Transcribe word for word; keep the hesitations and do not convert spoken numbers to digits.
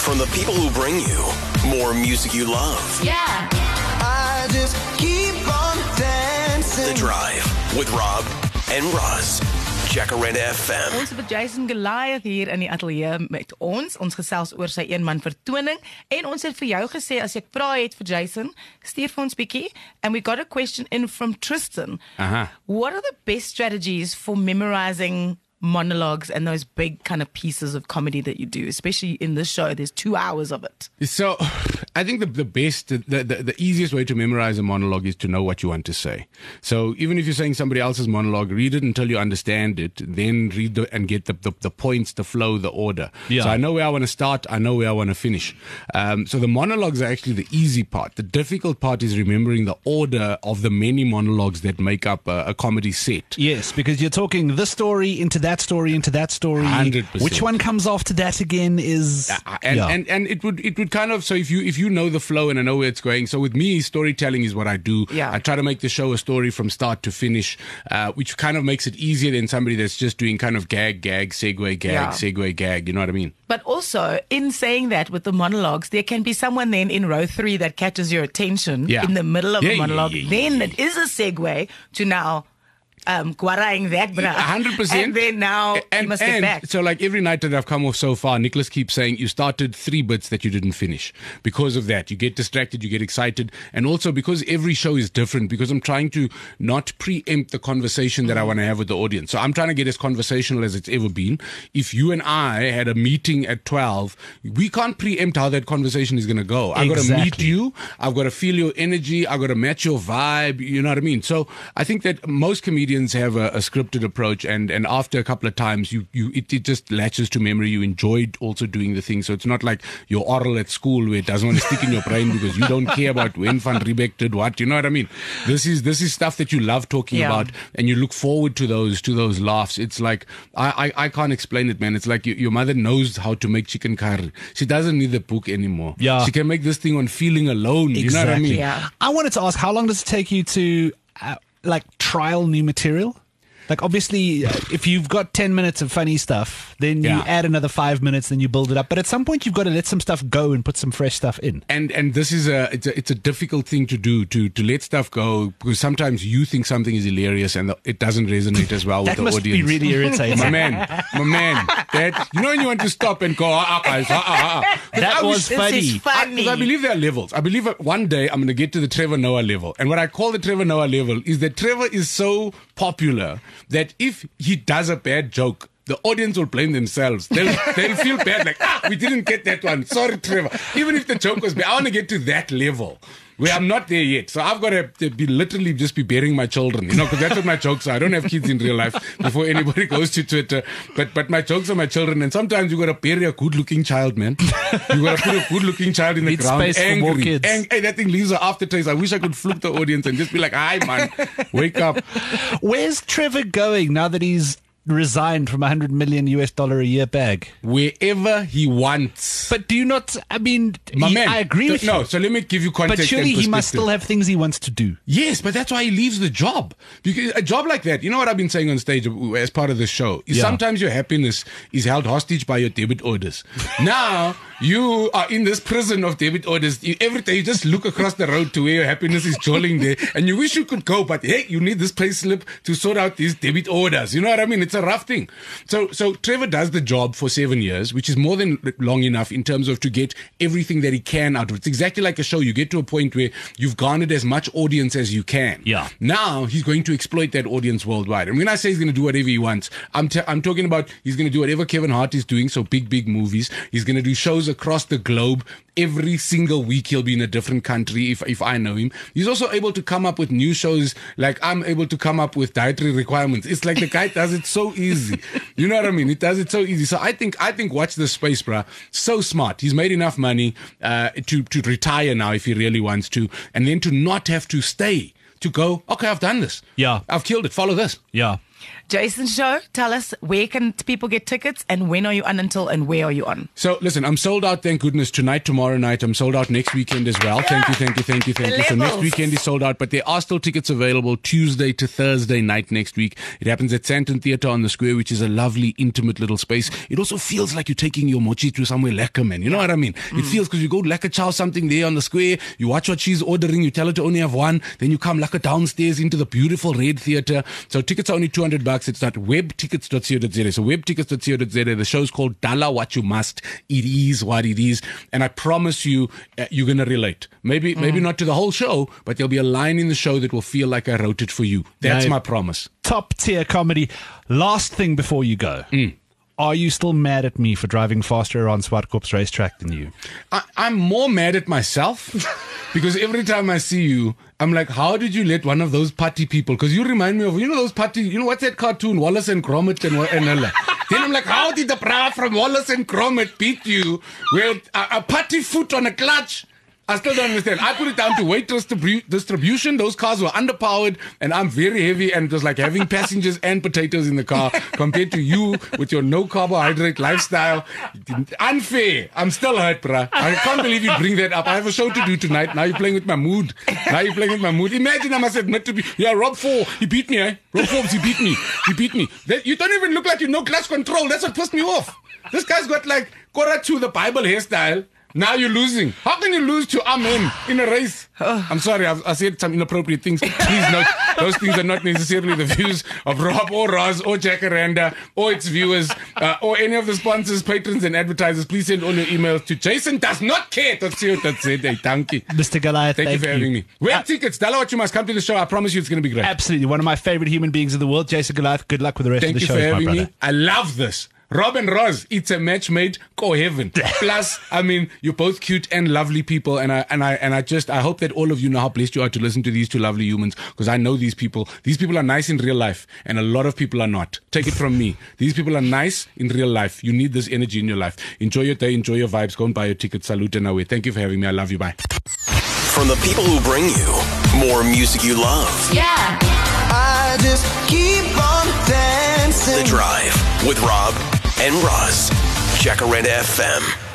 from the people who bring you more music you love. Yeah. I just keep on dancing. The Drive with Rob and Roz. Jacaranda F M. Ons het Jason Goliath hier in die ateljee met ons. Ons gesels oor sy een-man vertoning. En ons het vir jou gesê, as ek vra het vir Jason, stuur vir ons bietjie. And we got a question in from Tristan. Uh-huh. What are the best strategies for memorizing monologues and those big kind of pieces of comedy that you do, especially in this show? There's two hours of it. So, I think the the best, the, the the easiest way to memorize a monologue is to know what you want to say. So, even if you're saying somebody else's monologue, read it until you understand it, then read the, and get the, the the points, the flow, the order. Yeah. So I know where I want to start, I know where I want to finish. Um, so the monologues are actually the easy part. The difficult part is remembering the order of the many monologues that make up a, a comedy set. Yes, because you're talking this story into that story into that story. one hundred percent. Which one comes after that again is Uh, and, yeah. and and it would it would kind of, so if you if you know the flow and I know where it's going, so with me, storytelling is what I do. Yeah. I try to make the show a story from start to finish, uh, which kind of makes it easier than somebody that's just doing kind of gag gag segue gag Yeah. segue gag. You know what I mean? But also, in saying that with the monologues, there can be someone then in row three that catches your attention Yeah. in the middle of Yeah, a yeah, monologue. yeah, yeah, Then yeah. it is a segue to now um, guaraing that, bruh. one hundred percent. And then now and, you must and get back. So like every night that I've come off so far, Nicholas keeps saying you started three bits that you didn't finish. Because of that, you get distracted, you get excited. And also because every show is different, because I'm trying to not preempt the conversation that I want to have with the audience. So I'm trying to get as conversational as it's ever been. If you and I had a meeting at twelve, we can't preempt how that conversation is going to go. I've got to meet Exactly. you. I've got to feel your energy. I've got to match your vibe. You know what I mean? So I think that most comedians have a, a scripted approach, and, and after a couple of times, you, you it, it just latches to memory. You enjoyed also doing the thing. So it's not like your oral at school where it doesn't want to stick in your brain because you don't care about when Van Riebeck did what. You know what I mean? This is this is stuff that you love talking Yeah. about, and you look forward to those to those laughs. It's like I I, I can't explain it, man. It's like you, your mother knows how to make chicken curry. She doesn't need the book anymore. Yeah. She can make this thing on feeling alone. You know what I mean? Yeah. I wanted to ask, how long does it take you to uh, like trial new material? Like obviously, uh, if you've got ten minutes of funny stuff, then you Yeah. add another five minutes, then you build it up. But at some point, you've got to let some stuff go and put some fresh stuff in. And and this is a it's a it's a difficult thing to do, to to let stuff go, because sometimes you think something is hilarious and it doesn't resonate as well That with the must audience. be really irritating. My man, my man, that you know when you want to stop and go, ah, ah, guys, ah, ah, ah. 'Cause That I was This funny. is I, funny. 'cause I believe there are levels. I believe that one day I'm going to get to the Trevor Noah level. And what I call the Trevor Noah level is that Trevor is so popular that if he does a bad joke, the audience will blame themselves. They'll, they'll feel bad, like, ah, we didn't get that one. Sorry, Trevor. Even if the joke was bad, I want to get to that level where I'm not there yet. So I've got to, to be literally just be burying my children, you know, because that's what my jokes are. I don't have kids in real life before anybody goes to Twitter. But but my jokes are my children. And sometimes you got to bury a good-looking child, man. You got to put a good-looking child in the Need ground. space for more angry. kids. Ang- hey, that thing leaves an aftertaste. I wish I could fluke the audience and just be like, hi, man, wake up. Where's Trevor going now that he's resigned from a hundred million U S dollar a year bag? Wherever he wants. But do you not? I mean, My he- man. I agree with no, you. so let me give you context. But surely and he must perspective. still have things he wants to do. Yes, but that's why he leaves the job. Because a job like that, you know what I've been saying on stage as part of the show, is Yeah. sometimes your happiness is held hostage by your debit orders. Now, you are in this prison of debit orders. You, every day you just look across the road to where your happiness is jolling there, and you wish you could go, but hey, you need this pay slip to sort out these debit orders. You know what I mean? It's a rough thing. So, so Trevor does the job for seven years, which is more than long enough in terms of to get everything that he can out of it. It's exactly like a show. You get to a point where you've garnered as much audience as you can. Yeah. Now he's going to exploit that audience worldwide. And when I say he's going to do whatever he wants, I'm t- I'm talking about he's going to do whatever Kevin Hart is doing. So big, big movies. He's going to do shows across the globe. Every single week he'll be in a different country if if I know him. He's also able to come up with new shows, like I'm able to come up with dietary requirements. It's like the guy does it so easy. You know what I mean? He does it so easy. So I think I think watch this space, bruh. So smart. He's made enough money uh, to to retire now if he really wants to, and then to not have to stay. To go, okay, I've done this. Yeah. I've killed it. Follow this. Yeah. Jason Show, tell us, where can people get tickets and when are you on until and where are you on? So listen, I'm sold out, thank goodness, tonight, tomorrow night. I'm sold out next weekend as well. Thank you, thank you, thank you, thank The you. So next levels. weekend is sold out, but there are still tickets available Tuesday to Thursday night next week. It happens at Santon Theatre on the Square, which is a lovely, intimate little space. It also feels like you're taking your mochi to somewhere lekker, man. You know what I mean? It feels, because you go lekker chow something there on the square, you watch what she's ordering, you tell her to only have one, then you come lekker downstairs into the beautiful Red Theatre. So tickets are only two hundred bucks. It's at web tickets dot co dot za. So web tickets dot co dot za. The show's called Dala What You Must. It is what it is. And I promise you, uh, you're going to relate. Maybe mm. maybe not to the whole show, but there'll be a line in the show that will feel like I wrote it for you. That's Now, my promise. Top tier comedy. Last thing before you go. Mm. Are you still mad at me for driving faster on Swartkorps racetrack than you? I, I'm more mad at myself because every time I see you, I'm like, how did you let one of those party people? Because you remind me of, you know, those party, you know, what's that cartoon, Wallace and Gromit and and all that. Then I'm like, how did the bra from Wallace and Gromit beat you with a, a party foot on a clutch? I still don't understand. I put it down to weight distribu- distribution. Those cars were underpowered, and I'm very heavy, and it was like having passengers and potatoes in the car compared to you with your no carbohydrate lifestyle. Unfair. I'm still hurt, bruh. I can't believe you bring that up. I have a show to do tonight. Now you're playing with my mood. Now you're playing with my mood. Imagine I must admit to be, yeah, Rob Four, he beat me, eh? Rob Forbes, he beat me. He beat me. That, you don't even look like you know clutch control. That's what pissed me off. This guy's got like Korah to the Bible hairstyle. Now you're losing. How can you lose to Amen in a race? I'm sorry, I've, I said some inappropriate things. Please note, those things are not necessarily the views of Rob or Roz or Jacaranda or its viewers uh, or any of the sponsors, patrons, and advertisers. Please send all your emails to Jason does not care. That's it. That's it. Hey, thank you. Mister Goliath, Thank, thank you for having me. Web uh, tickets. Dala What You Must. Come to the show. I promise you it's going to be great. Absolutely. One of my favorite human beings in the world, Jason Goliath. Good luck with the rest Thank of the you show, for my having brother. me. I love this. Rob and Roz, it's a match made co heaven. Plus, I mean, you're both cute and lovely people, and I and I and I just I hope that all of you know how blessed you are to listen to these two lovely humans, because I know these people. These people are nice in real life, and a lot of people are not. Take it from me. These people are nice in real life. You need this energy in your life. Enjoy your day, enjoy your vibes. Go and buy your ticket. Salute and away. Thank you for having me. I love you. Bye. From the people who bring you more music you love. Yeah. I just keep on dancing. The Drive with Rob and Roz. Jacaranda F M.